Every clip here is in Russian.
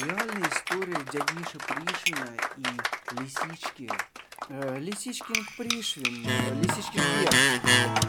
Реальная история дяди Миши Пришвина и лисички. Лисичкин Пришвин, Лисичкин вверх.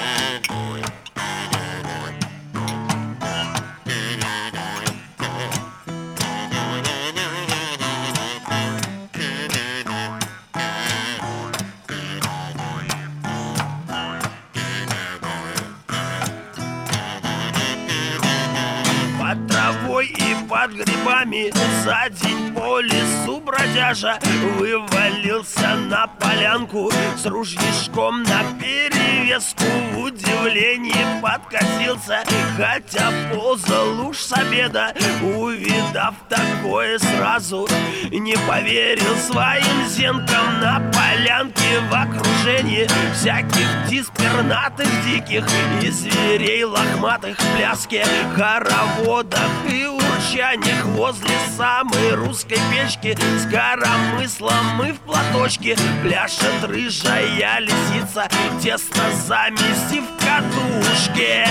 Под травой и под грибами за день по лесу бродяжа вывалился на полянку с ружьишком наперевеску. В удивлении подкатился, хотя ползал уж с обеда. Увидав такое, сразу не поверил своим зенкам. На полянке в окружении всяких птиц пернатых, диких и зверей лохматых в пляске, хороводах и урчаниях возле самой русской печки с коромыслом и в платочке пляшет рыжая лисица, тесно замесив в кадушке.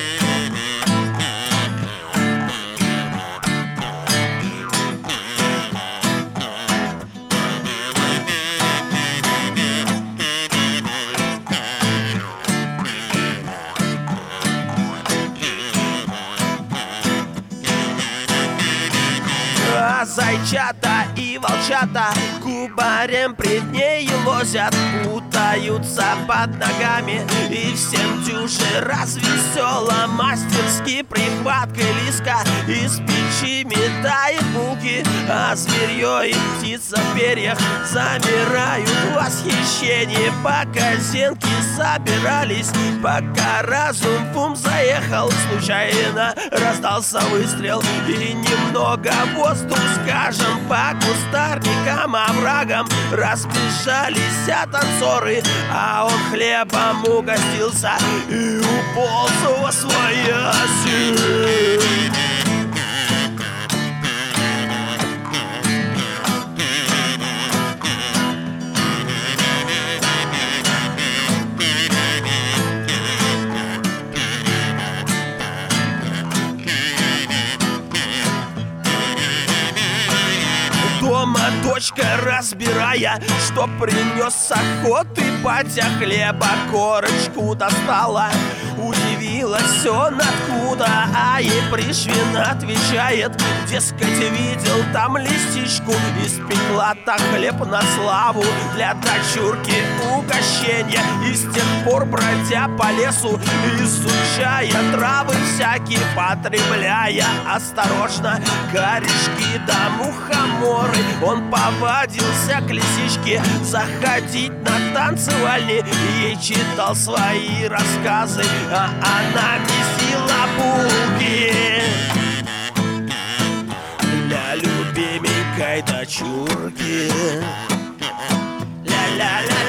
А зайчата и волчата кубарем пред нею лозят, путаются под ногами, и всем дюже развесела. Мастерски прихваткой лиска из печи метает булки, а зверье и птица в перьях замирают в восхищении. Пока зенки собирались, пока разум в ум заехал, случайно раздался выстрел, и немного воздух, скажем, по кустарникам, оврагам разбежались танцоры, а он хлебом угостился и уполз во свояси. Дома дочка, разбирая, что принес с охоты батя, хлеба корочку достала. Удивилась он откуда, а ей Пришвин отвечает: дескать, видел там лисичку, испекла-то хлеб на славу для дочурки угощения. И с тех пор, бродя по лесу, изучая травы всякие, потребляя осторожно корешки да мухоморы, он повадился к лисичке заходить на танцевальни. Ей читал свои рассказы, а она месила булки для любименькой дочурки. Ля-ля-ля.